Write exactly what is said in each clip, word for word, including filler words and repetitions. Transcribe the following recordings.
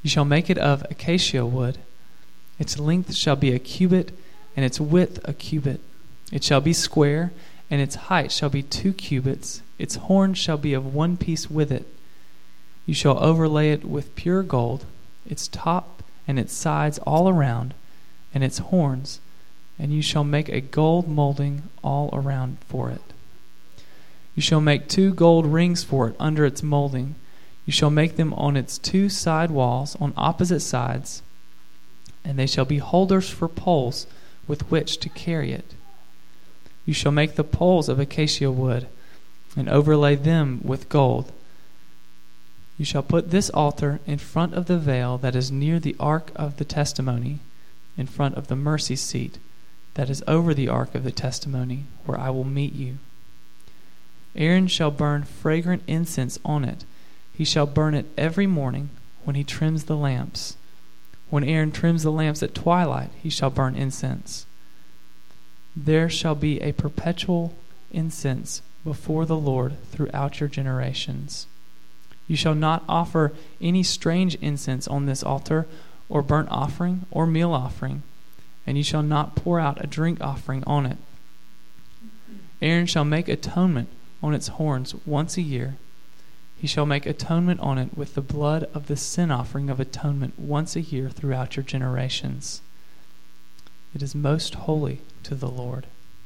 You shall make it of acacia wood. Its length shall be a cubit, and its width a cubit. It shall be square, and its height shall be two cubits. Its horn shall be of one piece with it. You shall overlay it with pure gold, its top and its sides all around, and its horns, and you shall make a gold molding all around for it. You shall make two gold rings for it under its molding. You shall make them on its two side walls on opposite sides, and they shall be holders for poles with which to carry it. You shall make the poles of acacia wood, and overlay them with gold. You shall put this altar in front of the veil that is near the ark of the testimony, in front of the mercy seat that is over the ark of the testimony, where I will meet you. Aaron shall burn fragrant incense on it. He shall burn it every morning when he trims the lamps. When Aaron trims the lamps at twilight, he shall burn incense. There shall be a perpetual incense before the Lord throughout your generations. You shall not offer any strange incense on this altar, or burnt offering, or meal offering, and you shall not pour out a drink offering on it. Aaron shall make atonement on its horns once a year. He shall make atonement on it with the blood of the sin offering of atonement once a year throughout your generations. It is most holy to the Lord.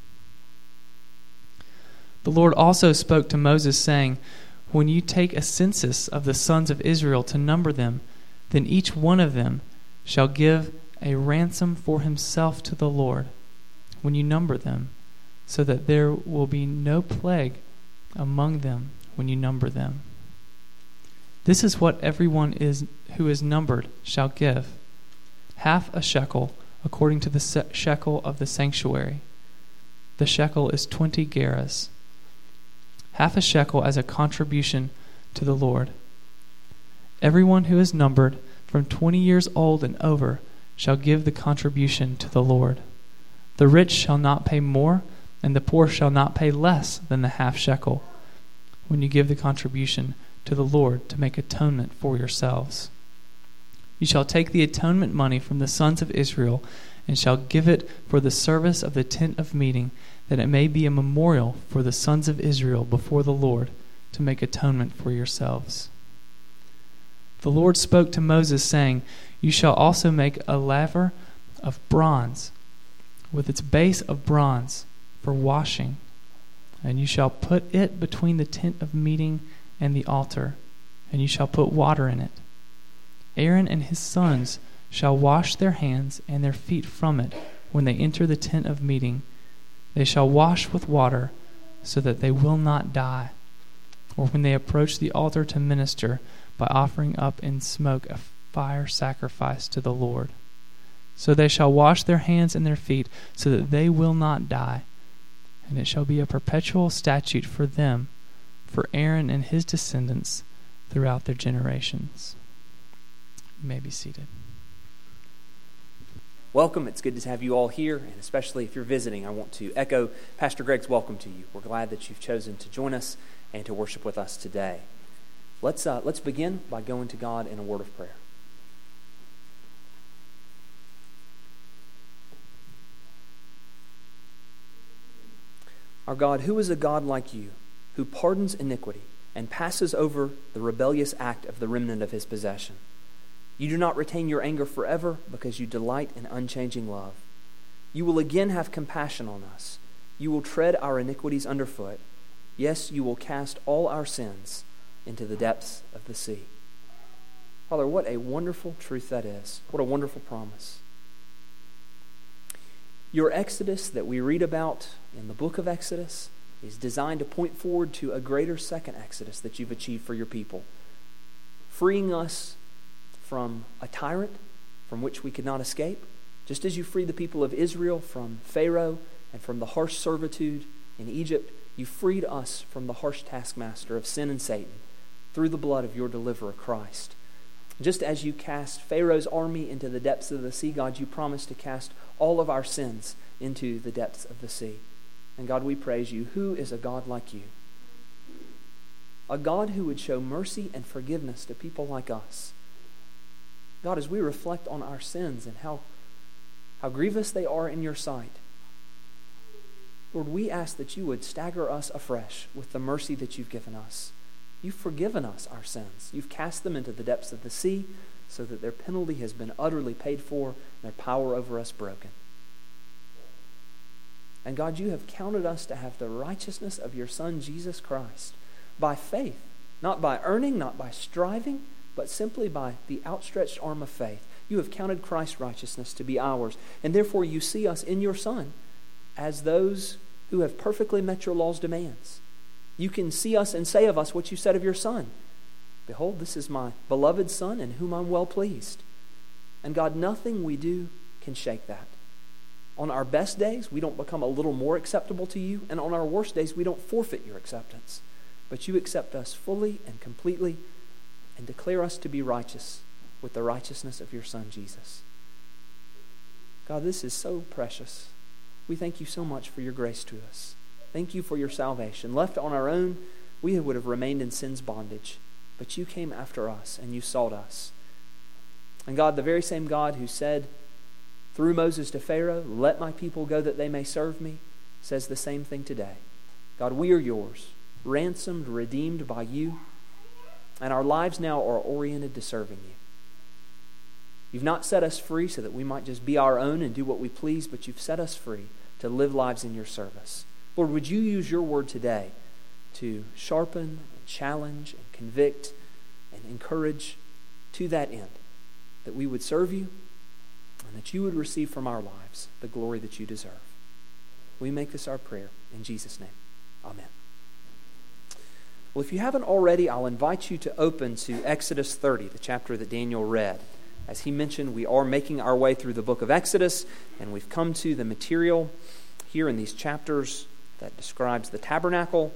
The Lord also spoke to Moses, saying, when you take a census of the sons of Israel to number them, then each one of them shall give a ransom for himself to the Lord when you number them, so that there will be no plague among them when you number them. This is what everyone is who is numbered shall give: half a shekel according to the shekel of the sanctuary. The shekel is twenty gerahs. Half a shekel as a contribution to the Lord. Everyone who is numbered from twenty years old and over shall give the contribution to the Lord. The rich shall not pay more, and the poor shall not pay less than the half shekel when you give the contribution to the Lord to make atonement for yourselves. You shall take the atonement money from the sons of Israel and shall give it for the service of the tent of meeting, that it may be a memorial for the sons of Israel before the Lord to make atonement for yourselves. The Lord spoke to Moses, saying, you shall also make a laver of bronze with its base of bronze for washing, and you shall put it between the tent of meeting and the altar, and you shall put water in it. Aaron and his sons shall wash their hands and their feet from it when they enter the tent of meeting. They shall wash with water so that they will not die, or when they approach the altar to minister by offering up in smoke a fire sacrifice to the Lord. So they shall wash their hands and their feet so that they will not die, and it shall be a perpetual statute for them, for Aaron and his descendants throughout their generations. You may be seated. Welcome. It's good to have you all here, and especially if you're visiting, I want to echo Pastor Greg's welcome to you. We're glad that you've chosen to join us and to worship with us today. Let's uh, let's begin by going to God in a word of prayer. Our God, who is a God like you, who pardons iniquity and passes over the rebellious act of the remnant of his possession? You do not retain your anger forever because you delight in unchanging love. You will again have compassion on us. You will tread our iniquities underfoot. Yes, you will cast all our sins into the depths of the sea. Father, what a wonderful truth that is. What a wonderful promise. Your Exodus that we read about in the book of Exodus is designed to point forward to a greater second Exodus that you've achieved for your people, freeing us from a tyrant from which we could not escape, just as you freed the people of Israel from Pharaoh and from the harsh servitude in Egypt. You freed us from the harsh taskmaster of sin and Satan through the blood of your deliverer, Christ. Just as you cast Pharaoh's army into the depths of the sea, God, you promised to cast all of our sins into the depths of the sea. And God, we praise you. Who is a God like you? A God who would show mercy and forgiveness to people like us. God, as we reflect on our sins and how, how grievous they are in your sight, Lord, we ask that you would stagger us afresh with the mercy that you've given us. You've forgiven us our sins. You've cast them into the depths of the sea so that their penalty has been utterly paid for and their power over us broken. And God, you have counted us to have the righteousness of your Son, Jesus Christ, by faith, not by earning, not by striving, but simply by the outstretched arm of faith. You have counted Christ's righteousness to be ours, and therefore you see us in your Son as those who have perfectly met your law's demands. You can see us and say of us what you said of your Son. Behold, this is my beloved Son in whom I'm well pleased. And God, nothing we do can shake that. On our best days, we don't become a little more acceptable to you, and on our worst days, we don't forfeit your acceptance. But you accept us fully and completely and declare us to be righteous with the righteousness of your Son, Jesus. God, this is so precious. We thank you so much for your grace to us. Thank you for your salvation. Left on our own, we would have remained in sin's bondage, but you came after us and you sought us. And God, the very same God who said through Moses to Pharaoh, let my people go that they may serve me, says the same thing today. God, we are yours, ransomed, redeemed by you, and our lives now are oriented to serving you. You've not set us free so that we might just be our own and do what we please, but you've set us free to live lives in your service. Lord, would you use your word today to sharpen and challenge and convict and encourage to that end, that we would serve you and that you would receive from our lives the glory that you deserve. We make this our prayer in Jesus' name. Amen. Well, if you haven't already, I'll invite you to open to Exodus thirty, the chapter that Daniel read. As he mentioned, we are making our way through the book of Exodus, and we've come to the material here in these chapters that describes the tabernacle.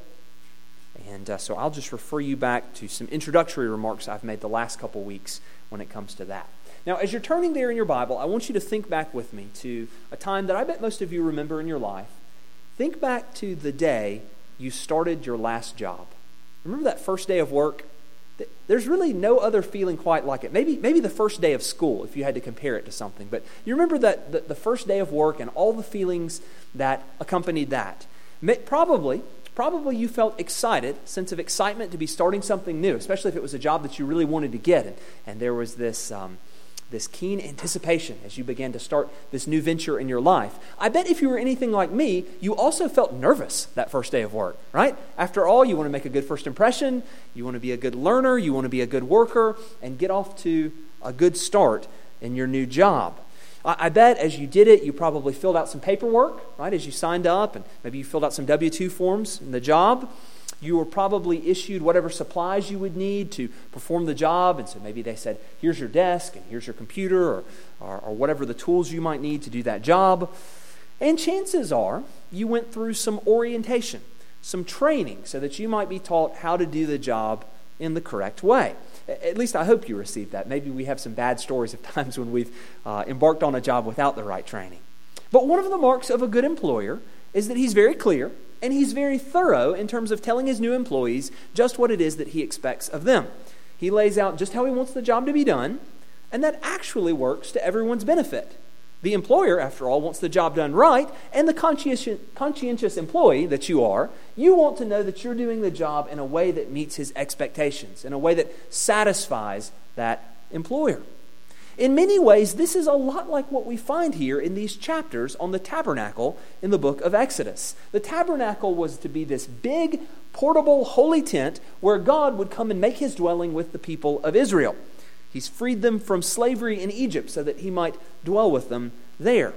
And uh, so I'll just refer you back to some introductory remarks I've made the last couple weeks when it comes to that. Now, as you're turning there in your Bible, I want you to think back with me to a time that I bet most of you remember in your life. Think back to the day you started your last job. Remember that first day of work? There's really no other feeling quite like it. Maybe maybe the first day of school, if you had to compare it to something. But you remember that the, the first day of work and all the feelings that accompanied that. Probably, probably you felt excited, sense of excitement to be starting something new, especially if it was a job that you really wanted to get. And, and there was this... Um, this keen anticipation as you began to start this new venture in your life. I bet if you were anything like me, you also felt nervous that first day of work, right? After all, you want to make a good first impression, you want to be a good learner, you want to be a good worker, and get off to a good start in your new job. I bet as you did it, you probably filled out some paperwork, right? As you signed up, and maybe you filled out some W two forms in the job. You were probably issued whatever supplies you would need to perform the job. And so maybe they said, here's your desk and here's your computer or, or, or whatever the tools you might need to do that job. And chances are you went through some orientation, some training so that you might be taught how to do the job in the correct way. At least I hope you received that. Maybe we have some bad stories of times when we've uh, embarked on a job without the right training. But one of the marks of a good employer is that he's very clear and he's very thorough in terms of telling his new employees just what it is that he expects of them. He lays out just how he wants the job to be done, and that actually works to everyone's benefit. The employer, after all, wants the job done right, and the conscientious, conscientious employee that you are, you want to know that you're doing the job in a way that meets his expectations, in a way that satisfies that employer. In many ways, this is a lot like what we find here in these chapters on the tabernacle in the book of Exodus. The tabernacle was to be this big, portable, holy tent where God would come and make his dwelling with the people of Israel. He's freed them from slavery in Egypt so that he might dwell with them there.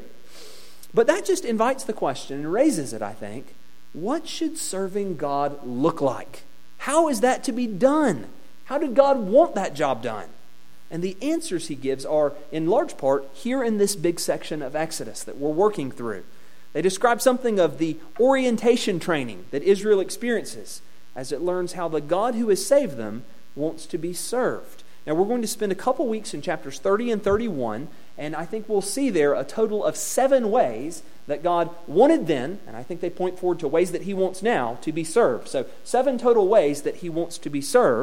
But that just invites the question and raises it, I think. What should serving God look like? How is that to be done? How did God want that job done? And the answers he gives are, in large part, here in this big section of Exodus that we're working through. They describe something of the orientation training that Israel experiences as it learns how the God who has saved them wants to be served. Now, we're going to spend a couple weeks in chapters thirty and thirty-one, and I think we'll see there a total of seven ways that God wanted then, and I think they point forward to ways that he wants now to be served. So, seven total ways that he wants to be served.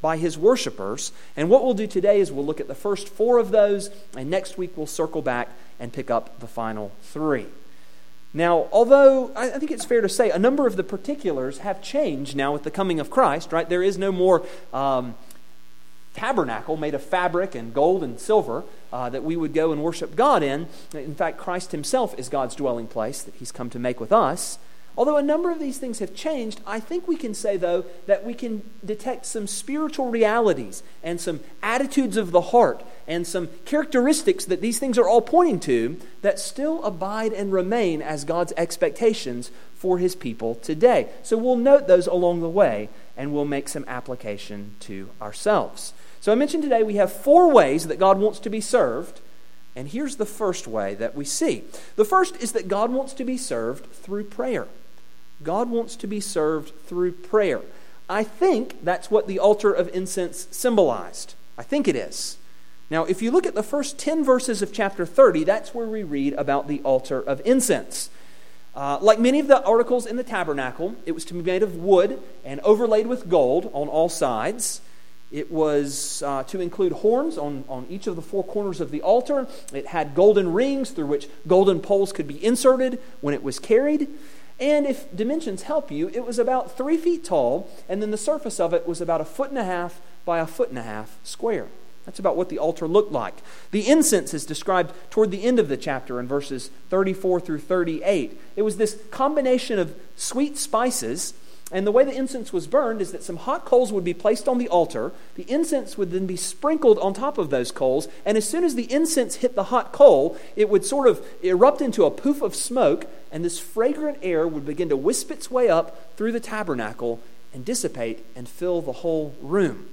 by his worshipers. And what we'll do today is we'll look at the first four of those, and next week we'll circle back and pick up the final three. Now, although I think it's fair to say a number of the particulars have changed now with the coming of Christ, right? There is no more um, tabernacle made of fabric and gold and silver uh, that we would go and worship God in. In fact, Christ himself is God's dwelling place that he's come to make with us. Although a number of these things have changed, I think we can say, though, that we can detect some spiritual realities and some attitudes of the heart and some characteristics that these things are all pointing to that still abide and remain as God's expectations for his people today. So we'll note those along the way, and we'll make some application to ourselves. So I mentioned today we have four ways that God wants to be served. And here's the first way that we see. The first is that God wants to be served through prayer. God wants to be served through prayer. I think that's what the altar of incense symbolized. I think it is. Now, if you look at the first ten verses of chapter thirty, that's where we read about the altar of incense. Uh, like many of the articles in the tabernacle, it was to be made of wood and overlaid with gold on all sides. It was uh, to include horns on, on each of the four corners of the altar. It had golden rings through which golden poles could be inserted when it was carried. And if dimensions help you, it was about three feet tall, and then the surface of it was about a foot and a half by a foot and a half square. That's about what the altar looked like. The incense is described toward the end of the chapter in verses thirty-four through thirty-eight. It was this combination of sweet spices. And the way the incense was burned is that some hot coals would be placed on the altar. The incense would then be sprinkled on top of those coals. And as soon as the incense hit the hot coal, it would sort of erupt into a poof of smoke. And this fragrant air would begin to wisp its way up through the tabernacle and dissipate and fill the whole room.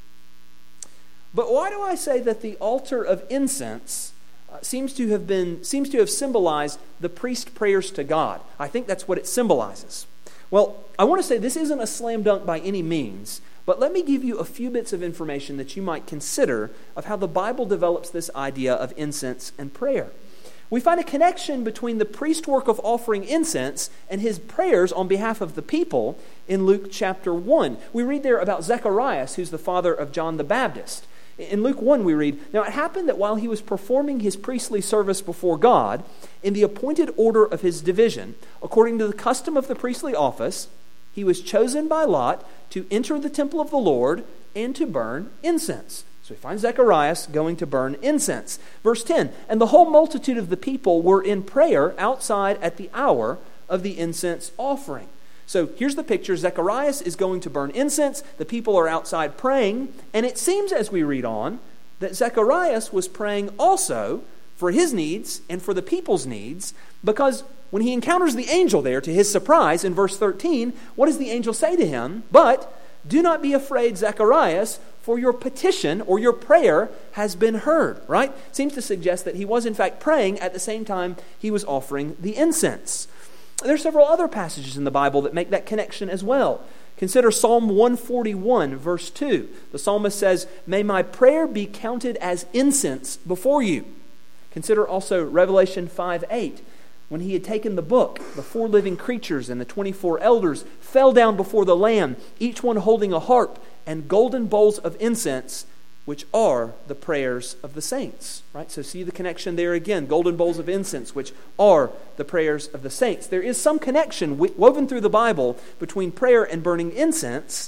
But why do I say that the altar of incense uh, seems to have been seems to have symbolized the priest prayers to God? I think that's what it symbolizes. Well, I want to say this isn't a slam dunk by any means, but let me give you a few bits of information that you might consider of how the Bible develops this idea of incense and prayer. We find a connection between the priest work of offering incense and his prayers on behalf of the people in Luke chapter one. We read there about Zacharias, who's the father of John the Baptist. In Luke one we read, "Now it happened that while he was performing his priestly service before God, in the appointed order of his division, according to the custom of the priestly office, he was chosen by lot to enter the temple of the Lord and to burn incense." So we find Zacharias going to burn incense. Verse ten, "And the whole multitude of the people were in prayer outside at the hour of the incense offering." So here's the picture. Zacharias is going to burn incense. The people are outside praying. And it seems as we read on that Zacharias was praying also for his needs and for the people's needs, because when he encounters the angel there, to his surprise, in verse thirteen, what does the angel say to him? "But do not be afraid, Zacharias, for your petition or your prayer has been heard." Right? Seems to suggest that he was in fact praying at the same time he was offering the incense. There are several other passages in the Bible that make that connection as well. Consider Psalm one forty-one, verse two. The psalmist says, "May my prayer be counted as incense before you." Consider also Revelation five eight. When he had taken the book, the four living creatures and the twenty-four elders fell down before the Lamb, each one holding a harp and golden bowls of incense, which are the prayers of the saints. Right? So see the connection there again. Golden bowls of incense, which are the prayers of the saints. There is some connection woven through the Bible between prayer and burning incense.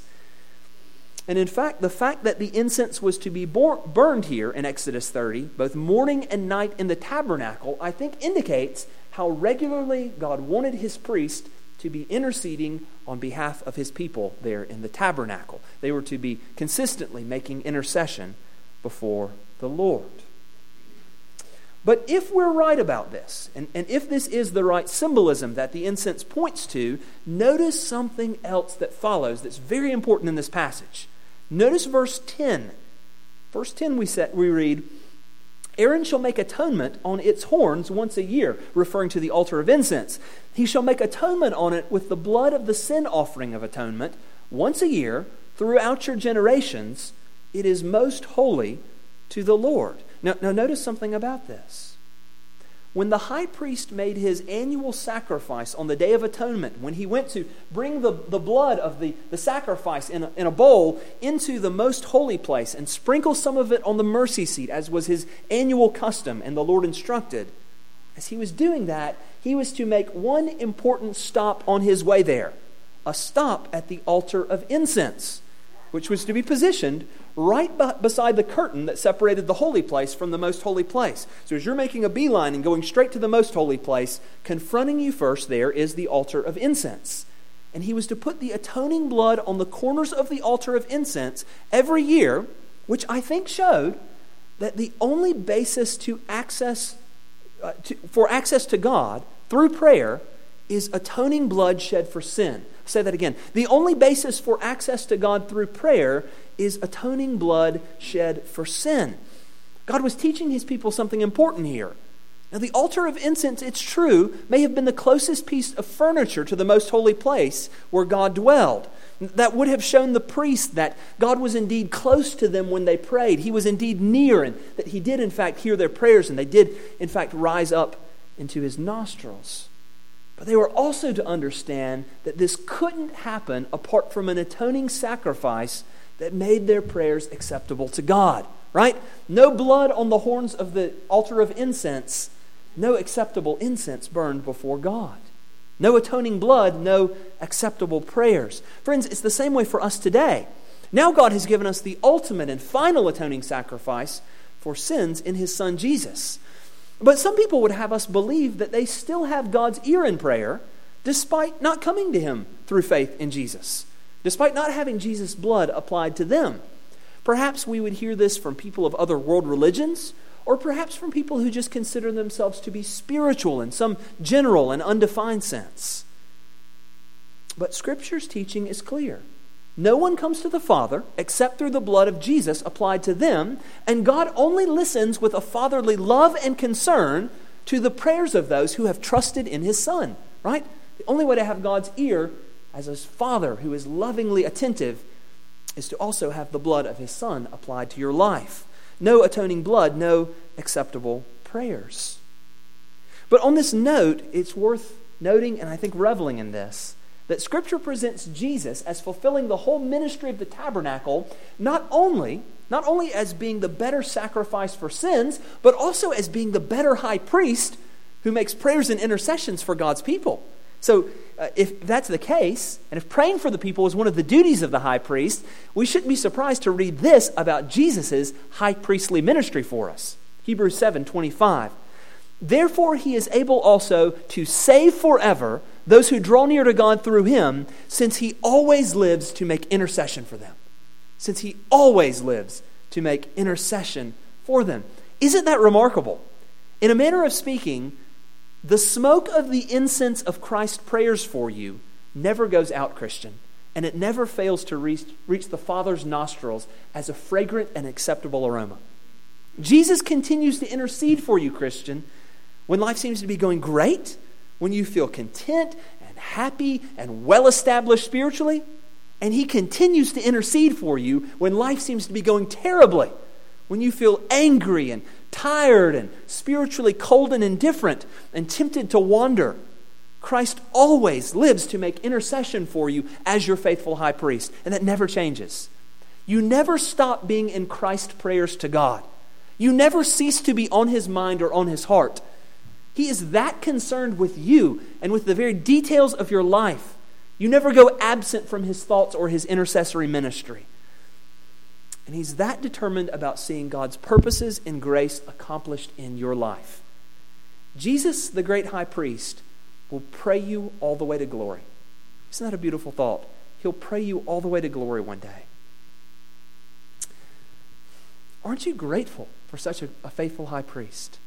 And in fact, the fact that the incense was to be burned here in Exodus thirty, both morning and night in the tabernacle, I think indicates how regularly God wanted his priest to be interceding on behalf of his people there in the tabernacle. They were to be consistently making intercession before the Lord. But if we're right about this, and, and if this is the right symbolism that the incense points to, notice something else that follows that's very important in this passage. Notice verse ten. Verse ten we, set, we read, "Aaron shall make atonement on its horns once a year," referring to the altar of incense. "He shall make atonement on it with the blood of the sin offering of atonement once a year throughout your generations. It is most holy to the Lord." Now, now notice something about this. When the high priest made his annual sacrifice on the Day of Atonement, when he went to bring the, the blood of the, the sacrifice in a, in a bowl into the most holy place and sprinkle some of it on the mercy seat, as was his annual custom and the Lord instructed, as he was doing that, he was to make one important stop on his way there, a stop at the altar of incense, which was to be positioned right b- beside the curtain that separated the holy place from the most holy place. So as you're making a beeline and going straight to the most holy place, confronting you first there is the altar of incense. And he was to put the atoning blood on the corners of the altar of incense every year, which I think showed that the only basis to access uh, to, for access to God through prayer is atoning blood shed for sin. I'll say that again. The only basis for access to God through prayer is atoning blood shed for sin. God was teaching his people something important here. Now, the altar of incense, it's true, may have been the closest piece of furniture to the most holy place where God dwelled. That would have shown the priest that God was indeed close to them when they prayed. He was indeed near, and that he did in fact hear their prayers, and they did in fact rise up into his nostrils. But they were also to understand that this couldn't happen apart from an atoning sacrifice that made their prayers acceptable to God, right? No blood on the horns of the altar of incense, no acceptable incense burned before God. No atoning blood, no acceptable prayers. Friends, it's the same way for us today. Now God has given us the ultimate and final atoning sacrifice for sins in his Son Jesus. But some people would have us believe that they still have God's ear in prayer despite not coming to him through faith in Jesus, despite not having Jesus' blood applied to them. Perhaps we would hear this from people of other world religions, or perhaps from people who just consider themselves to be spiritual in some general and undefined sense. But Scripture's teaching is clear. No one comes to the Father except through the blood of Jesus applied to them, and God only listens with a fatherly love and concern to the prayers of those who have trusted in his Son, right? The only way to have God's ear as his Father who is lovingly attentive is to also have the blood of his Son applied to your life. No atoning blood, no acceptable prayers. But on this note, it's worth noting, and I think reveling in this, that Scripture presents Jesus as fulfilling the whole ministry of the tabernacle, not only, not only as being the better sacrifice for sins, but also as being the better high priest who makes prayers and intercessions for God's people. So uh, if that's the case, and if praying for the people is one of the duties of the high priest, we shouldn't be surprised to read this about Jesus' high priestly ministry for us. Hebrews seven twenty-five. Therefore he is able also to save forever those who draw near to God through him, since he always lives to make intercession for them. Since he always lives to make intercession for them. Isn't that remarkable? In a manner of speaking, the smoke of the incense of Christ's prayers for you never goes out, Christian, and it never fails to reach, reach the Father's nostrils as a fragrant and acceptable aroma. Jesus continues to intercede for you, Christian, when life seems to be going great, when you feel content and happy and well-established spiritually, and he continues to intercede for you when life seems to be going terribly, when you feel angry and tired and spiritually cold and indifferent and tempted to wander. Christ always lives to make intercession for you as your faithful high priest, and that never changes. You never stop being in Christ's prayers to God. You never cease to be on his mind or on his heart. He is that concerned with you and with the very details of your life. You never go absent from his thoughts or his intercessory ministry. And he's that determined about seeing God's purposes and grace accomplished in your life. Jesus, the great high priest, will pray you all the way to glory. Isn't that a beautiful thought? He'll pray you all the way to glory one day. Aren't you grateful for such a, a faithful high priest?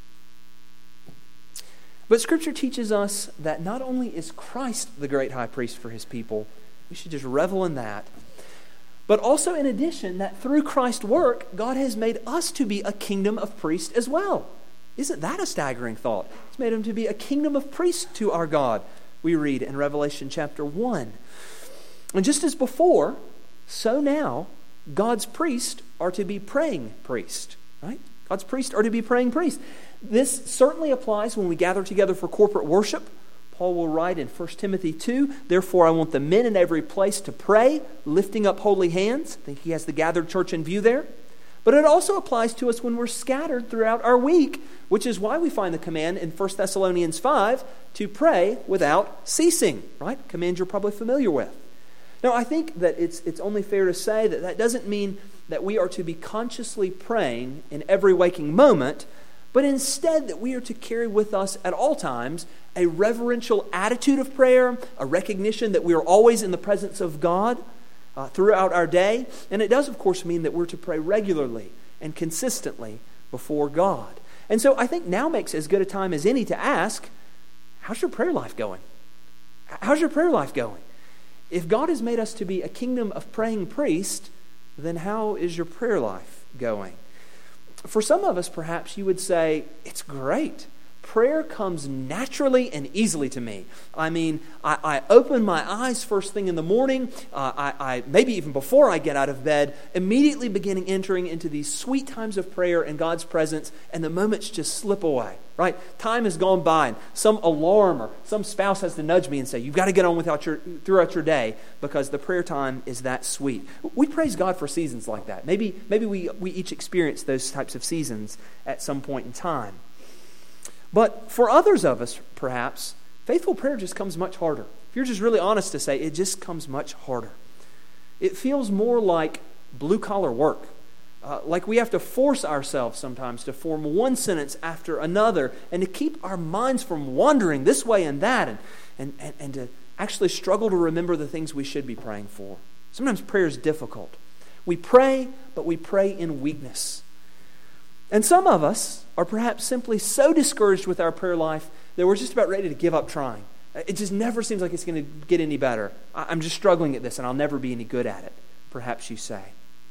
But Scripture teaches us that not only is Christ the great high priest for his people, we should just revel in that, but also in addition that through Christ's work, God has made us to be a kingdom of priests as well. Isn't that a staggering thought? He's made him to be a kingdom of priests to our God, we read in Revelation chapter one. And just as before, so now, God's priests are to be praying priests, right? God's priests are to be praying priests. This certainly applies when we gather together for corporate worship. Paul will write in First Timothy two, therefore I want the men in every place to pray, lifting up holy hands. I think he has the gathered church in view there. But it also applies to us when we're scattered throughout our week, which is why we find the command in First Thessalonians five to pray without ceasing, right? Command you're probably familiar with. Now, I think that it's it's only fair to say that that doesn't mean that we are to be consciously praying in every waking moment, but instead that we are to carry with us at all times a reverential attitude of prayer, a recognition that we are always in the presence of God uh, throughout our day. And it does, of course, mean that we're to pray regularly and consistently before God. And so I think now makes as good a time as any to ask, how's your prayer life going? How's your prayer life going? If God has made us to be a kingdom of praying priests, then how is your prayer life going? For some of us, perhaps you would say, it's great. Prayer comes naturally and easily to me. I mean, I, I open my eyes first thing in the morning, uh, I, I maybe even before I get out of bed, immediately beginning entering into these sweet times of prayer in God's presence, and the moments just slip away, right? Time has gone by, and some alarm or some spouse has to nudge me and say, you've got to get on without your, throughout your day because the prayer time is that sweet. We praise God for seasons like that. Maybe, maybe we, we each experience those types of seasons at some point in time. But for others of us, perhaps, faithful prayer just comes much harder. If you're just really honest to say, it just comes much harder. It feels more like blue-collar work. Uh, like we have to force ourselves sometimes to form one sentence after another and to keep our minds from wandering this way and that and, and, and, and to actually struggle to remember the things we should be praying for. Sometimes prayer is difficult. We pray, but we pray in weakness. And some of us are perhaps simply so discouraged with our prayer life that we're just about ready to give up trying. It just never seems like it's going to get any better. I'm just struggling at this and I'll never be any good at it, perhaps you say.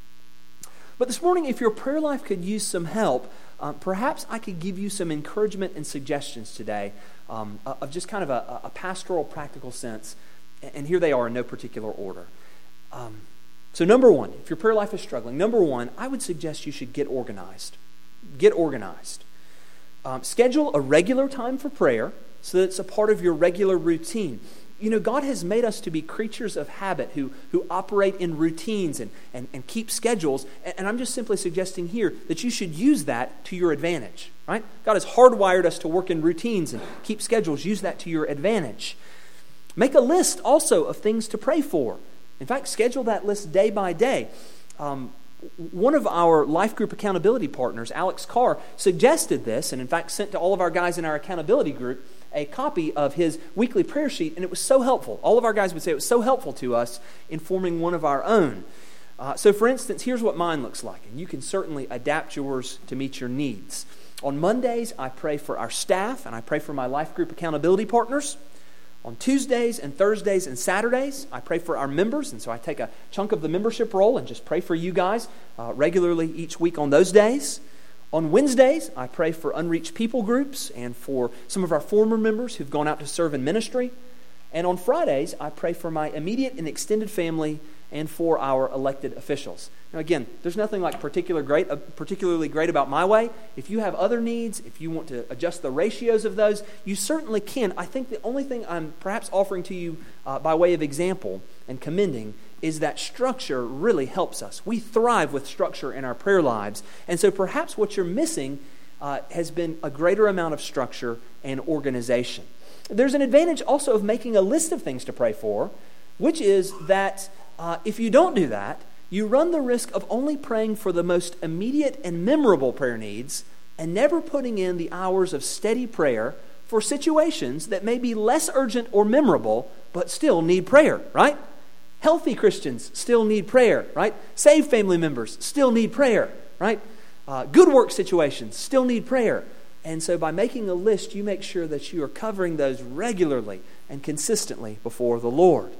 But this morning, if your prayer life could use some help, um, perhaps I could give you some encouragement and suggestions today um, of just kind of a, a pastoral, practical sense. And here they are in no particular order. Um, so number one, if your prayer life is struggling, number one, I would suggest you should get organized. Get organized. Um, schedule a regular time for prayer so that it's a part of your regular routine. You know, God has made us to be creatures of habit who, who operate in routines and, and, and keep schedules. And, and I'm just simply suggesting here that you should use that to your advantage, right? God has hardwired us to work in routines and keep schedules. Use that to your advantage. Make a list also of things to pray for. In fact, schedule that list day by day. Um, One of our life group accountability partners, Alex Carr, suggested this and in fact sent to all of our guys in our accountability group a copy of his weekly prayer sheet, and it was so helpful. All of our guys would say it was so helpful to us in forming one of our own. Uh, so for instance, here's what mine looks like, and you can certainly adapt yours to meet your needs. On Mondays, I pray for our staff and I pray for my life group accountability partners. On Tuesdays and Thursdays and Saturdays, I pray for our members, and so I take a chunk of the membership roll and just pray for you guys uh, regularly each week on those days. On Wednesdays, I pray for unreached people groups and for some of our former members who've gone out to serve in ministry. And on Fridays, I pray for my immediate and extended family and for our elected officials. Now again, there's nothing like particular great, uh, particularly great about my way. If you have other needs, if you want to adjust the ratios of those, you certainly can. I think the only thing I'm perhaps offering to you uh, by way of example and commending is that structure really helps us. We thrive with structure in our prayer lives. And so perhaps what you're missing uh, has been a greater amount of structure and organization. There's an advantage also of making a list of things to pray for, which is that uh, if you don't do that, you run the risk of only praying for the most immediate and memorable prayer needs and never putting in the hours of steady prayer for situations that may be less urgent or memorable, but still need prayer, right? Healthy Christians still need prayer, right? Saved family members still need prayer, right? Uh, good work situations still need prayer. And so by making a list, you make sure that you are covering those regularly and consistently before the Lord.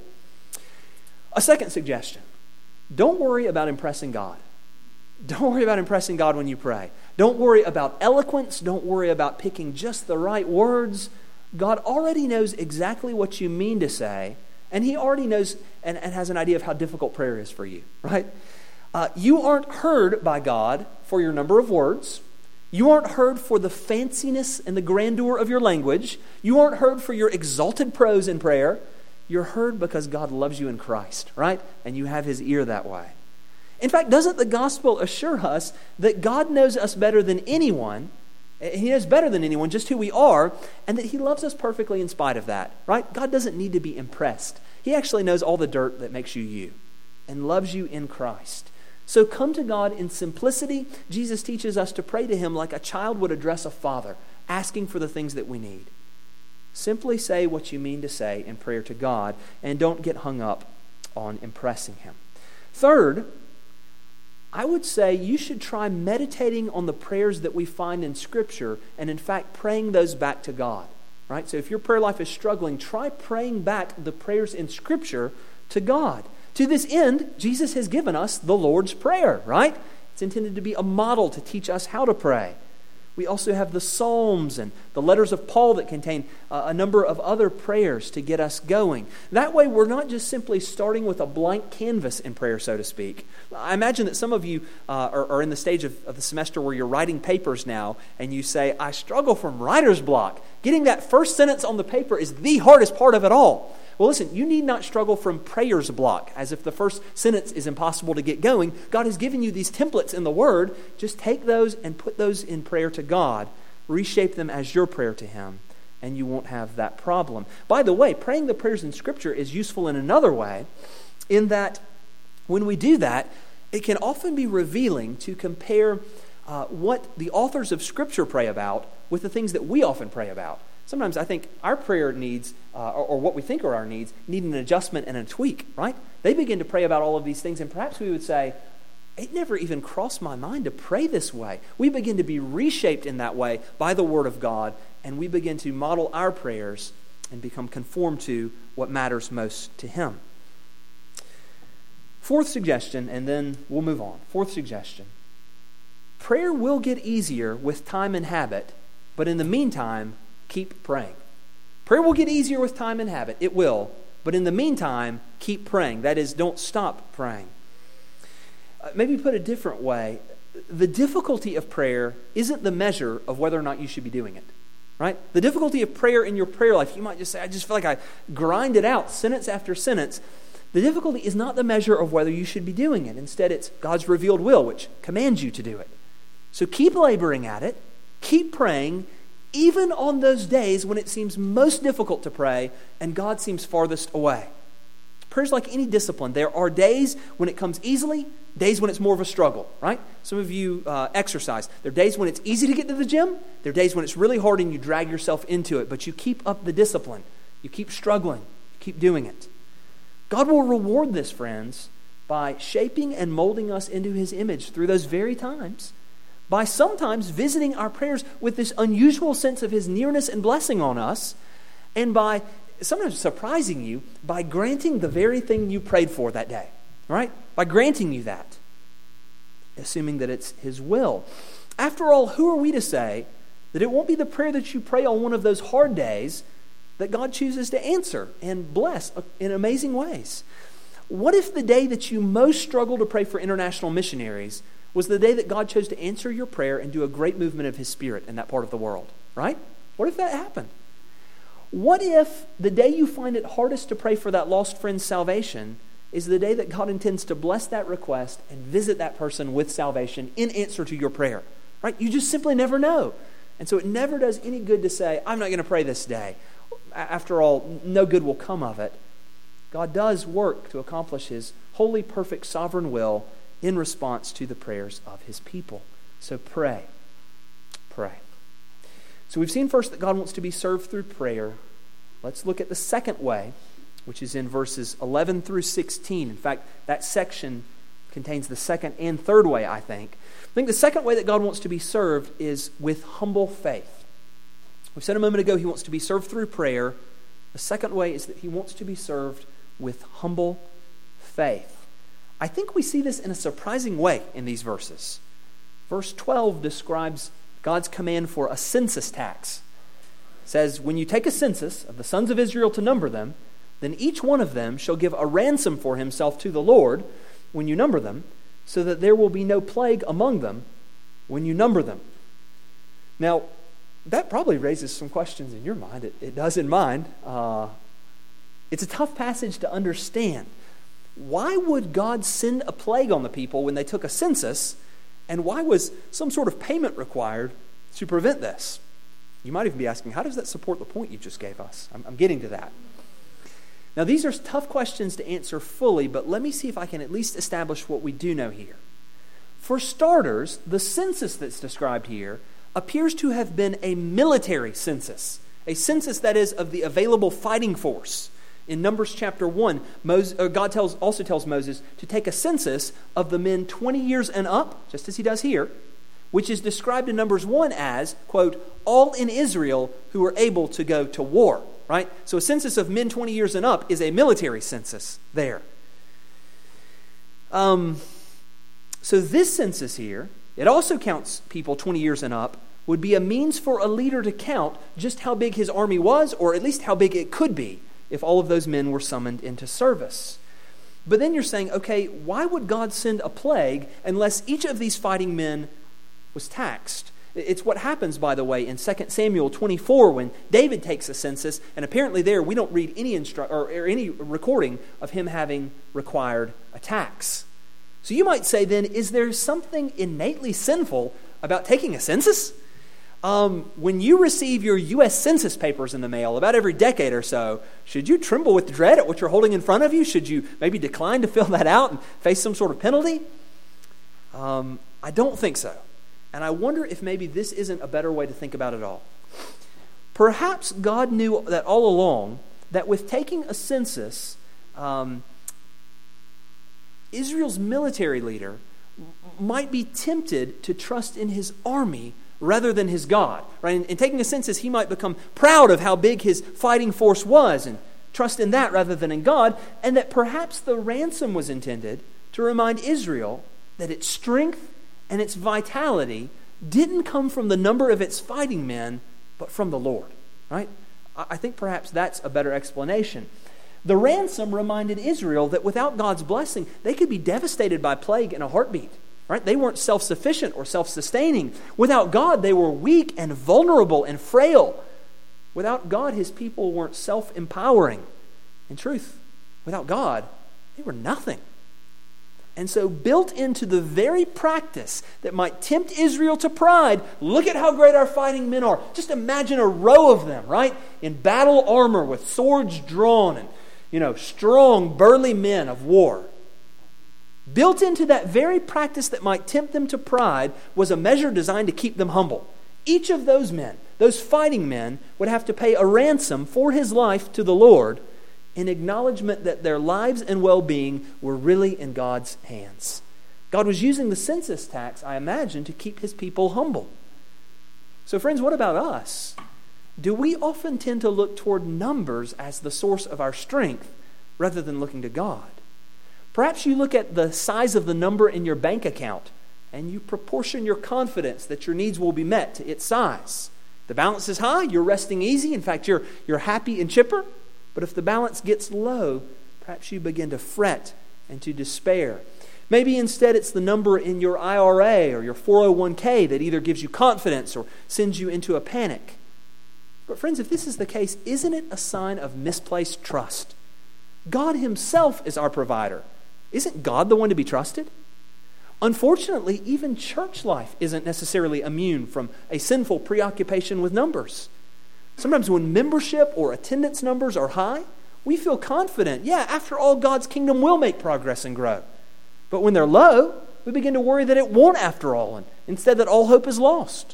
A second suggestion, don't worry about impressing God. Don't worry about impressing God when you pray. Don't worry about eloquence. Don't worry about picking just the right words. God already knows exactly what you mean to say, and He already knows and, and has an idea of how difficult prayer is for you, right? Uh, you aren't heard by God for your number of words. You aren't heard for the fanciness and the grandeur of your language. You aren't heard for your exalted prose in prayer. You're heard because God loves you in Christ, right? And you have his ear that way. In fact, doesn't the gospel assure us that God knows us better than anyone? He knows better than anyone just who we are, and that he loves us perfectly in spite of that, right? God doesn't need to be impressed. He actually knows all the dirt that makes you you and loves you in Christ. So come to God in simplicity. Jesus teaches us to pray to him like a child would address a father, asking for the things that we need. Simply say what you mean to say in prayer to God, and don't get hung up on impressing him. Third, I would say you should try meditating on the prayers that we find in Scripture, and in fact praying those back to God. Right? So if your prayer life is struggling, try praying back the prayers in Scripture to God. To this end, Jesus has given us the Lord's Prayer, right? It's intended to be a model to teach us how to pray. We also have the Psalms and the letters of Paul that contain uh, a number of other prayers to get us going. That way, we're not just simply starting with a blank canvas in prayer, so to speak. I imagine that some of you uh, are, are in the stage of, of the semester where you're writing papers now, and you say, I struggle from writer's block. Getting that first sentence on the paper is the hardest part of it all. Well, listen, you need not struggle from prayer's block, as if the first sentence is impossible to get going. God has given you these templates in the Word. Just take those and put those in prayer to God. Reshape them as your prayer to him, and you won't have that problem. By the way, praying the prayers in Scripture is useful in another way, in that when we do that, it can often be revealing to compare uh, what the authors of Scripture pray about with the things that we often pray about. Sometimes I think our prayer needs, uh, or, or what we think are our needs, need an adjustment and a tweak, right? They begin to pray about all of these things, and perhaps we would say, it never even crossed my mind to pray this way. We begin to be reshaped in that way by the Word of God, and we begin to model our prayers and become conformed to what matters most to him. Fourth suggestion, and then we'll move on. Fourth suggestion. Prayer will get easier with time and habit, but in the meantime, keep praying. Prayer will get easier with time and habit. It will. But in the meantime, keep praying. That is, don't stop praying. Uh, maybe put a different way, the difficulty of prayer isn't the measure of whether or not you should be doing it. Right? The difficulty of prayer in your prayer life, you might just say, I just feel like I grind it out sentence after sentence. The difficulty is not the measure of whether you should be doing it. Instead, it's God's revealed will, which commands you to do it. So keep laboring at it. Keep praying, even on those days when it seems most difficult to pray and God seems farthest away. Prayer's like any discipline. There are days when it comes easily, days when it's more of a struggle, right? Some of you uh, exercise. There are days when it's easy to get to the gym. There are days when it's really hard and you drag yourself into it, but you keep up the discipline. You keep struggling. You keep doing it. God will reward this, friends, by shaping and molding us into his image through those very times, by sometimes visiting our prayers with this unusual sense of his nearness and blessing on us, and by sometimes surprising you by granting the very thing you prayed for that day, right? By granting you that, assuming that it's his will. After all, who are we to say that it won't be the prayer that you pray on one of those hard days that God chooses to answer and bless in amazing ways? What if the day that you most struggle to pray for international missionaries was the day that God chose to answer your prayer and do a great movement of his Spirit in that part of the world, right? What if that happened? What if the day you find it hardest to pray for that lost friend's salvation is the day that God intends to bless that request and visit that person with salvation in answer to your prayer, right? You just simply never know. And so it never does any good to say, I'm not going to pray this day. After all, no good will come of it. God does work to accomplish his holy, perfect, sovereign will in response to the prayers of his people. So pray. Pray. So we've seen first that God wants to be served through prayer. Let's look at the second way, which is in verses eleven through sixteen. In fact, that section contains the second and third way, I think. I think the second way that God wants to be served is with humble faith. We said a moment ago he wants to be served through prayer. The second way is that he wants to be served with humble faith. I think we see this in a surprising way in these verses. Verse twelve describes God's command for a census tax. It says, when you take a census of the sons of Israel to number them, then each one of them shall give a ransom for himself to the Lord when you number them, so that there will be no plague among them when you number them. Now, that probably raises some questions in your mind. It, it does in mine. Uh, it's a tough passage to understand. Why would God send a plague on the people when they took a census? And why was some sort of payment required to prevent this? You might even be asking, how does that support the point you just gave us? I'm, I'm getting to that. Now, these are tough questions to answer fully, but let me see if I can at least establish what we do know here. For starters, the census that's described here appears to have been a military census, a census that is of the available fighting force. In Numbers chapter one, Moses, or God tells, also tells Moses to take a census of the men twenty years and up, just as he does here, which is described in Numbers one as, quote, all in Israel who are able to go to war, right? So a census of men twenty years and up is a military census there. Um, so this census here, it also counts people twenty years and up, would be a means for a leader to count just how big his army was, or at least how big it could be if all of those men were summoned into service. But then you're saying, okay, why would God send a plague unless each of these fighting men was taxed? It's what happens, by the way, in Second Samuel twenty-four when David takes a census, and apparently there we don't read any instru- or, or any recording of him having required a tax. So you might say then, is there something innately sinful about taking a census? Um, when you receive your U S Census papers in the mail about every decade or so, should you tremble with dread at what you're holding in front of you? Should you maybe decline to fill that out and face some sort of penalty? Um, I don't think so. And I wonder if maybe this isn't a better way to think about it all. Perhaps God knew that all along, that with taking a census, um, Israel's military leader might be tempted to trust in his army rather than his God. Right? In, in taking a census, he might become proud of how big his fighting force was and trust in that rather than in God, and that perhaps the ransom was intended to remind Israel that its strength and its vitality didn't come from the number of its fighting men, but from the Lord. Right? I think perhaps that's a better explanation. The ransom reminded Israel that without God's blessing, they could be devastated by plague in a heartbeat. Right? They weren't self-sufficient or self-sustaining. Without God, they were weak and vulnerable and frail. Without God, his people weren't self-empowering. In truth, without God, they were nothing. And so built into the very practice that might tempt Israel to pride, look at how great our fighting men are. Just imagine a row of them, right? In battle armor with swords drawn and, you know, strong, burly men of war. Built into that very practice that might tempt them to pride was a measure designed to keep them humble. Each of those men, those fighting men, would have to pay a ransom for his life to the Lord in acknowledgement that their lives and well-being were really in God's hands. God was using the census tax, I imagine, to keep his people humble. So friends, what about us? Do we often tend to look toward numbers as the source of our strength rather than looking to God? Perhaps you look at the size of the number in your bank account and you proportion your confidence that your needs will be met to its size. The balance is high, you're resting easy. In fact, you're, you're happy and chipper. But if the balance gets low, perhaps you begin to fret and to despair. Maybe instead it's the number in your I R A or your four oh one k that either gives you confidence or sends you into a panic. But friends, if this is the case, isn't it a sign of misplaced trust? God himself is our provider. Isn't God the one to be trusted? Unfortunately, even church life isn't necessarily immune from a sinful preoccupation with numbers. Sometimes when membership or attendance numbers are high, we feel confident. Yeah, after all, God's kingdom will make progress and grow. But when they're low, we begin to worry that it won't after all, and instead that all hope is lost.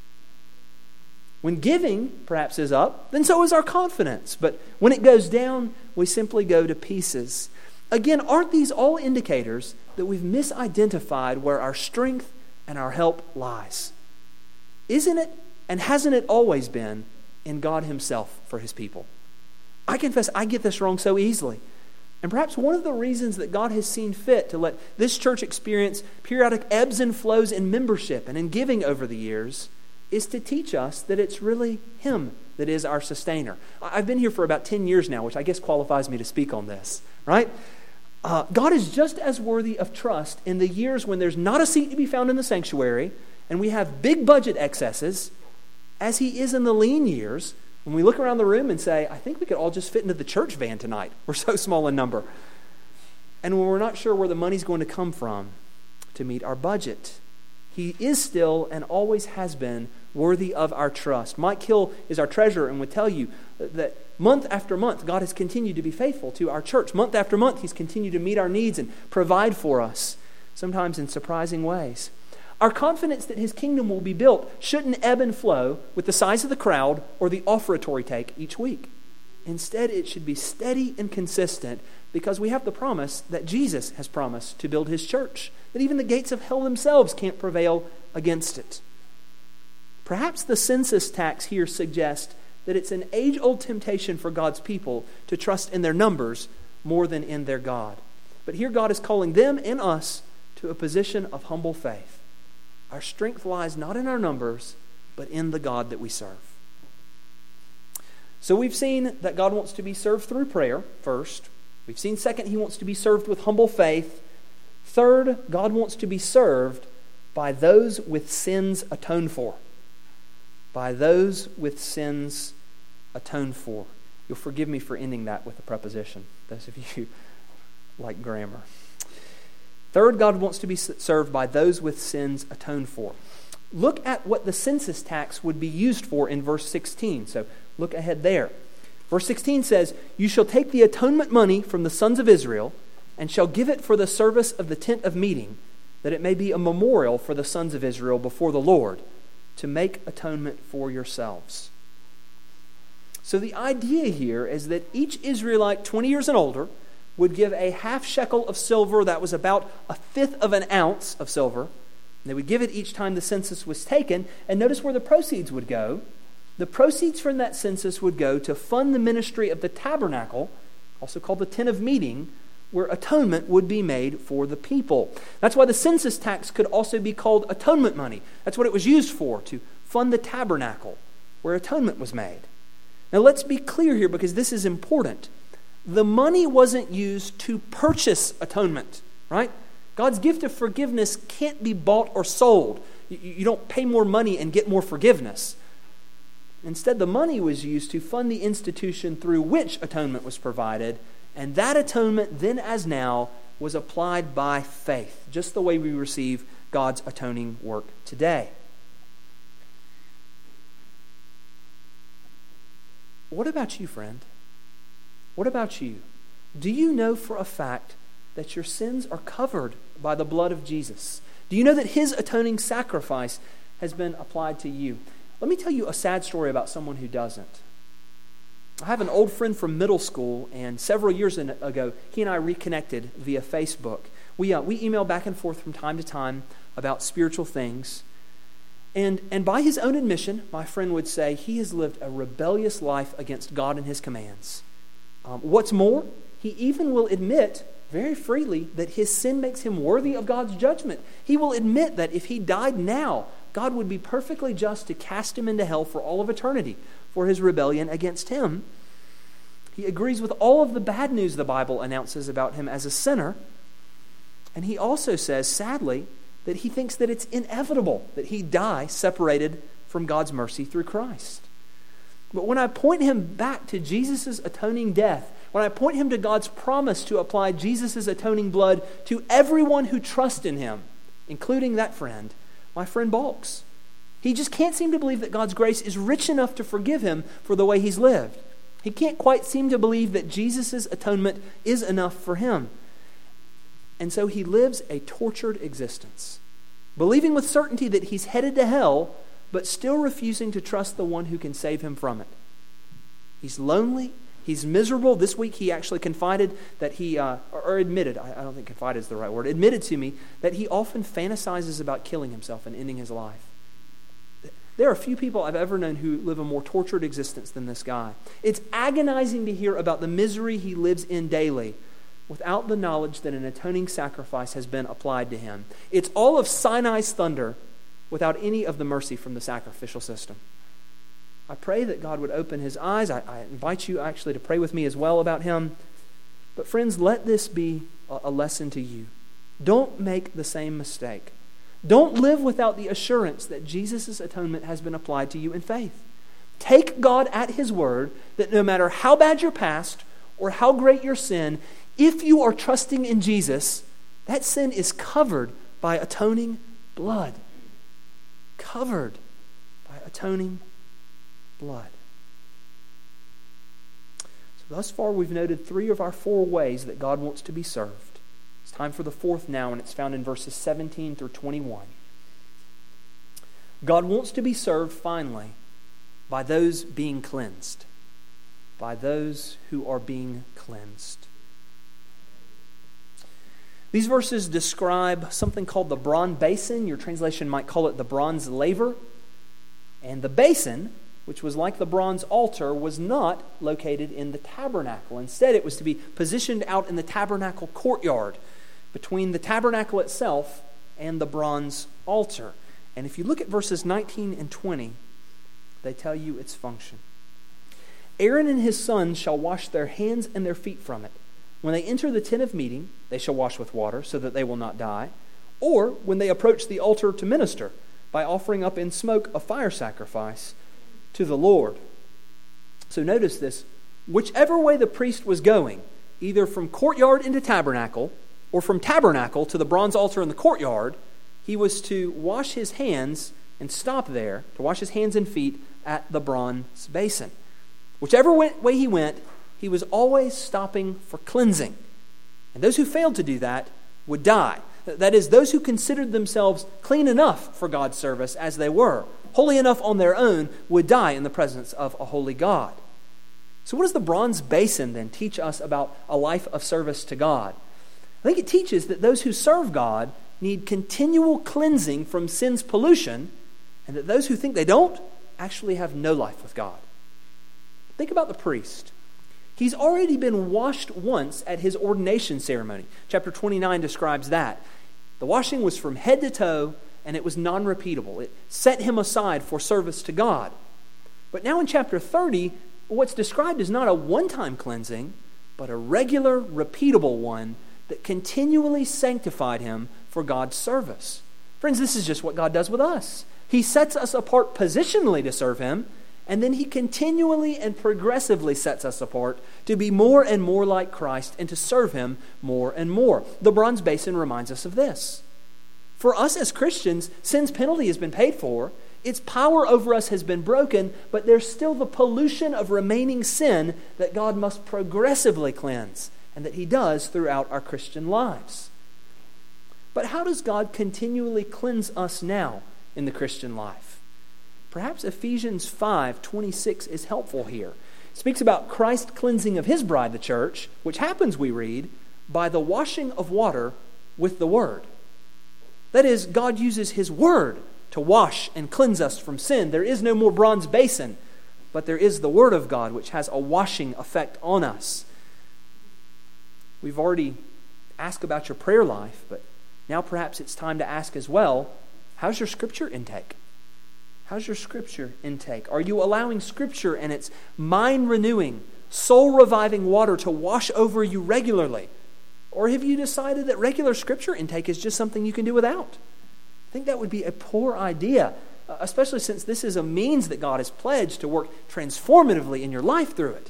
When giving perhaps is up, then so is our confidence. But when it goes down, we simply go to pieces. Again, aren't these all indicators that we've misidentified where our strength and our help lies? Isn't it, and hasn't it always been, in God himself for his people? I confess I get this wrong so easily. And perhaps one of the reasons that God has seen fit to let this church experience periodic ebbs and flows in membership and in giving over the years is to teach us that it's really him that is our sustainer. I've been here for about ten years now, which I guess qualifies me to speak on this, right? Uh, God is just as worthy of trust in the years when there's not a seat to be found in the sanctuary and we have big budget excesses as he is in the lean years, when we look around the room and say, I think we could all just fit into the church van tonight. We're so small in number. And when we're not sure where the money's going to come from to meet our budget, he is still and always has been worthy of our trust. Mike Hill is our treasurer and would tell you that month after month, God has continued to be faithful to our church. Month after month, he's continued to meet our needs and provide for us, sometimes in surprising ways. Our confidence that his kingdom will be built shouldn't ebb and flow with the size of the crowd or the offertory take each week. Instead, it should be steady and consistent because we have the promise that Jesus has promised to build his church, that even the gates of hell themselves can't prevail against it. Perhaps the census tax here suggests that it's an age-old temptation for God's people to trust in their numbers more than in their God. But here God is calling them and us to a position of humble faith. Our strength lies not in our numbers, but in the God that we serve. So we've seen that God wants to be served through prayer, first. We've seen, second, he wants to be served with humble faith. Third, God wants to be served by those with sins atoned for. By those with sins atoned for. You'll forgive me for ending that with a preposition, those of you like grammar. Third, God wants to be served by those with sins atoned for. Look at what the census tax would be used for in verse sixteen. So look ahead there. Verse sixteen says, "You shall take the atonement money from the sons of Israel and shall give it for the service of the tent of meeting, that it may be a memorial for the sons of Israel before the Lord, to make atonement for yourselves." So the idea here is that each Israelite twenty years and older would give a half shekel of silver, that was about a fifth of an ounce of silver. And they would give it each time the census was taken. And notice where the proceeds would go. The proceeds from that census would go to fund the ministry of the tabernacle, also called the tent of meeting, where atonement would be made for the people. That's why the census tax could also be called atonement money. That's what it was used for, to fund the tabernacle, where atonement was made. Now let's be clear here, because this is important. The money wasn't used to purchase atonement, right? God's gift of forgiveness can't be bought or sold. You, you don't pay more money and get more forgiveness. Instead, the money was used to fund the institution through which atonement was provided, and that atonement, then as now, was applied by faith, just the way we receive God's atoning work today. What about you, friend? What about you? Do you know for a fact that your sins are covered by the blood of Jesus? Do you know that his atoning sacrifice has been applied to you? Let me tell you a sad story about someone who doesn't. I have an old friend from middle school, and several years ago, he and I reconnected via Facebook. We uh, we email back and forth from time to time about spiritual things. And, and by his own admission, my friend would say he has lived a rebellious life against God and his commands. Um, what's more, he even will admit very freely that his sin makes him worthy of God's judgment. He will admit that if he died now, God would be perfectly just to cast him into hell for all of eternity for his rebellion against him. He agrees with all of the bad news the Bible announces about him as a sinner. And he also says, sadly, that he thinks that it's inevitable that he die separated from God's mercy through Christ. But when I point him back to Jesus' atoning death, when I point him to God's promise to apply Jesus' atoning blood to everyone who trusts in him, including that friend, my friend balks. He just can't seem to believe that God's grace is rich enough to forgive him for the way he's lived. He can't quite seem to believe that Jesus' atonement is enough for him. And so he lives a tortured existence, believing with certainty that he's headed to hell, but still refusing to trust the one who can save him from it. He's lonely. He's miserable. This week he actually confided that he, uh, or admitted, I, I don't think confided is the right word, admitted to me that he often fantasizes about killing himself and ending his life. There are few people I've ever known who live a more tortured existence than this guy. It's agonizing to hear about the misery he lives in daily without the knowledge that an atoning sacrifice has been applied to him. It's all of Sinai's thunder without any of the mercy from the sacrificial system. I pray that God would open his eyes. I, I invite you actually to pray with me as well about him. But friends, let this be a, a lesson to you. Don't make the same mistake. Don't live without the assurance that Jesus' atonement has been applied to you in faith. Take God at His word that no matter how bad your past or how great your sin, if you are trusting in Jesus, that sin is covered by atoning blood. Covered by atoning blood. So thus far we've noted three of our four ways that God wants to be served. It's time for the fourth now, and it's found in verses seventeen through twenty-one. God wants to be served, finally, by those being cleansed. By those who are being cleansed. These verses describe something called the bronze basin. Your translation might call it the bronze laver. And the basin, which was like the bronze altar, was not located in the tabernacle. Instead, it was to be positioned out in the tabernacle courtyard between the tabernacle itself and the bronze altar. And if you look at verses nineteen and twenty, they tell you its function. Aaron and his sons shall wash their hands and their feet from it. When they enter the tent of meeting, they shall wash with water, so that they will not die. Or when they approach the altar to minister, by offering up in smoke a fire sacrifice to the Lord. So notice this. Whichever way the priest was going, either from courtyard into tabernacle, or from tabernacle to the bronze altar in the courtyard, he was to wash his hands and stop there, to wash his hands and feet at the bronze basin. Whichever way he went, he was always stopping for cleansing. And those who failed to do that would die. That is, those who considered themselves clean enough for God's service as they were, holy enough on their own, would die in the presence of a holy God. So what does the bronze basin then teach us about a life of service to God? I think it teaches that those who serve God need continual cleansing from sin's pollution, and that those who think they don't actually have no life with God. Think about the priest. He's already been washed once at his ordination ceremony. Chapter twenty-nine describes that. The washing was from head to toe, and it was non-repeatable. It set him aside for service to God. But now in chapter thirty, what's described is not a one-time cleansing, but a regular, repeatable one that continually sanctified him for God's service. Friends, this is just what God does with us. He sets us apart positionally to serve Him, and then He continually and progressively sets us apart to be more and more like Christ and to serve Him more and more. The bronze basin reminds us of this. For us as Christians, sin's penalty has been paid for. Its power over us has been broken, but there's still the pollution of remaining sin that God must progressively cleanse, and that He does throughout our Christian lives. But how does God continually cleanse us now in the Christian life? Perhaps Ephesians five twenty-six is helpful here. It speaks about Christ cleansing of His bride, the church, which happens, we read, by the washing of water with the Word. That is, God uses His Word to wash and cleanse us from sin. There is no more bronze basin, but there is the Word of God, which has a washing effect on us. We've already asked about your prayer life, but now perhaps it's time to ask as well, how's your Scripture intake? How's your Scripture intake? Are you allowing Scripture and its mind-renewing, soul-reviving water to wash over you regularly? Or have you decided that regular Scripture intake is just something you can do without? I think that would be a poor idea, especially since this is a means that God has pledged to work transformatively in your life through it.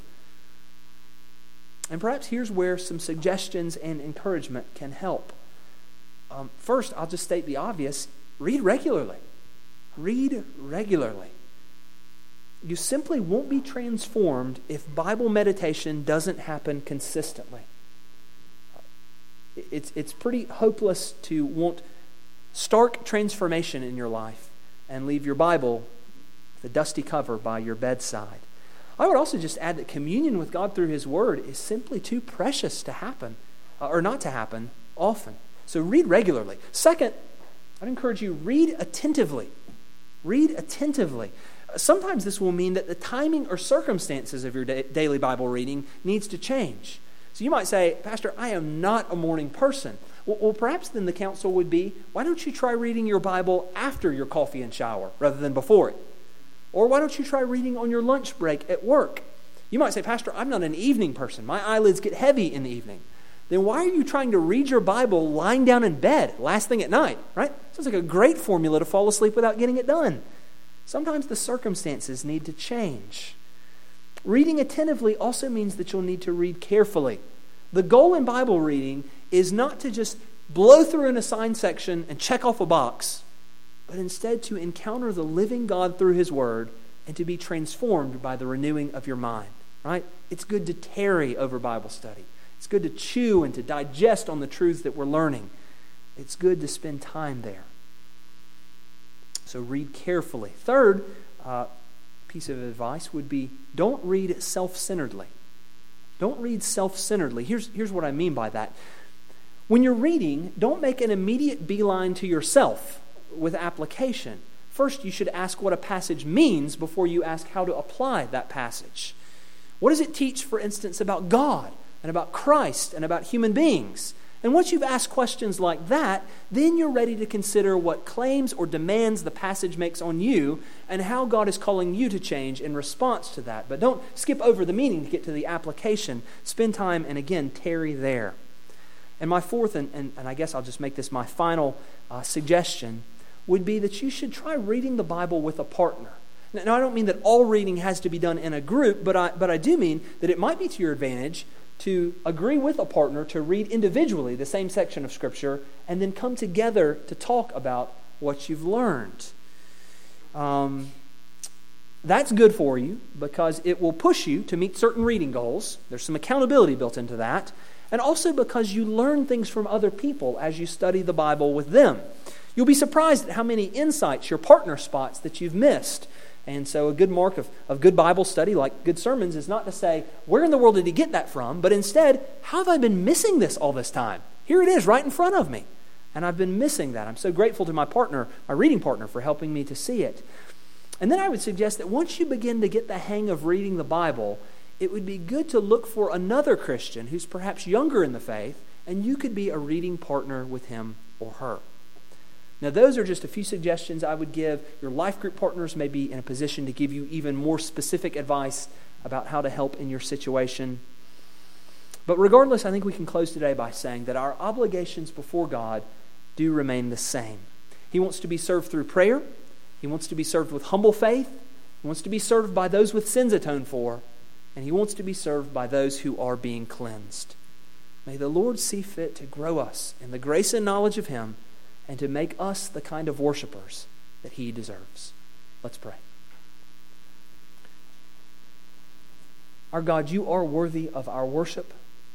And perhaps here's where some suggestions and encouragement can help. Um, first, I'll just state the obvious. Read regularly. Read regularly. You simply won't be transformed if Bible meditation doesn't happen consistently. It's, it's pretty hopeless to want stark transformation in your life and leave your Bible with a dusty cover by your bedside. I would also just add that communion with God through His Word is simply too precious to happen, uh, or not to happen often. So read regularly. Second, I'd encourage you, read attentively. Read attentively. Sometimes this will mean that the timing or circumstances of your da- daily Bible reading needs to change. So you might say, Pastor, I am not a morning person. Well, well, perhaps then the counsel would be, why don't you try reading your Bible after your coffee and shower rather than before it? Or why don't you try reading on your lunch break at work? You might say, Pastor, I'm not an evening person. My eyelids get heavy in the evening. then why are you trying to read your Bible lying down in bed last thing at night, right? Sounds like a great formula to fall asleep without getting it done. Sometimes the circumstances need to change. Reading attentively also means that you'll need to read carefully. The goal in Bible reading is not to just blow through an assigned section and check off a box, but instead to encounter the living God through His Word and to be transformed by the renewing of your mind, right? It's good to tarry over Bible study. It's good to chew and to digest on the truths that we're learning. It's good to spend time there. So read carefully. Third uh, piece of advice would be don't read self-centeredly. Don't read self-centeredly. Here's, here's what I mean by that. When you're reading, don't make an immediate beeline to yourself with application. First, you should ask what a passage means before you ask how to apply that passage. What does it teach, for instance, about God and about Christ and about human beings? And once you've asked questions like that, then you're ready to consider what claims or demands the passage makes on you and how God is calling you to change in response to that. But don't skip over the meaning to get to the application. Spend time and, again, tarry there. And my fourth, and, and, and I guess I'll just make this my final uh, suggestion, would be that you should try reading the Bible with a partner. Now, I don't mean that all reading has to be done in a group, but I, but I do mean that it might be to your advantage to agree with a partner to read individually the same section of Scripture and then come together to talk about what you've learned. Um, that's good for you because it will push you to meet certain reading goals. There's some accountability built into that. And also because you learn things from other people as you study the Bible with them. You'll be surprised at how many insights your partner spots that you've missed. And so a good mark of, of good Bible study, like good sermons, is not to say, where in the world did he get that from? But instead, how have I been missing this all this time? Here it is right in front of me. And I've been missing that. I'm so grateful to my partner, my reading partner, for helping me to see it. And then I would suggest that once you begin to get the hang of reading the Bible, it would be good to look for another Christian who's perhaps younger in the faith, and you could be a reading partner with him or her. Now, those are just a few suggestions I would give. Your life group partners may be in a position to give you even more specific advice about how to help in your situation. But regardless, I think we can close today by saying that our obligations before God do remain the same. He wants to be served through prayer. He wants to be served with humble faith. He wants to be served by those with sins atoned for. And He wants to be served by those who are being cleansed. May the Lord see fit to grow us in the grace and knowledge of Him and to make us the kind of worshipers that He deserves. Let's pray. Our God, You are worthy of our worship.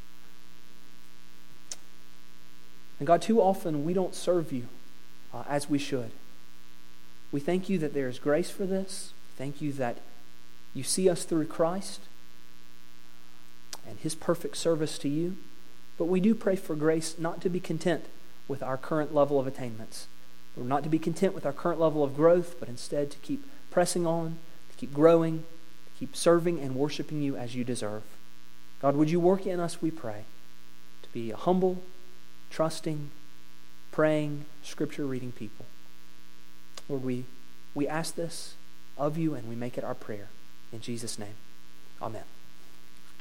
And God, too often we don't serve You uh, as we should. We thank You that there is grace for this. Thank You that You see us through Christ and His perfect service to You. But we do pray for grace not to be content with our current level of attainments. We're not to be content with our current level of growth, but instead to keep pressing on, to keep growing, to keep serving and worshiping You as You deserve. God, would You work in us, we pray, to be a humble, trusting, praying, Scripture-reading people. Lord, we, we ask this of You and we make it our prayer. In Jesus' name, amen.